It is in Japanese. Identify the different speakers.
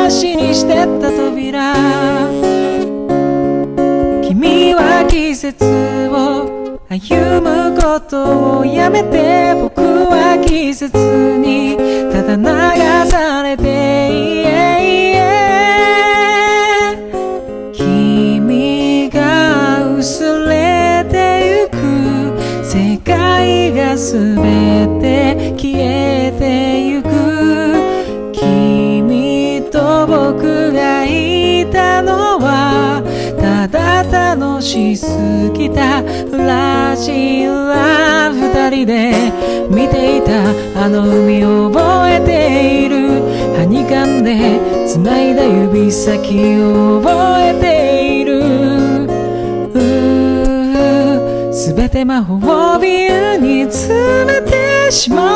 Speaker 1: しにしてった扉、君は季節を歩むことをやめて、僕は季節にただ流されて、君が薄れてゆく、世界がすべて消えてゆく、君と僕がいたのはただ楽しすぎたフラジラ、二人で見ていたあの海を覚えている、はにかんで繋いだ指先を覚えている、すべて魔法ビルに詰めてしまう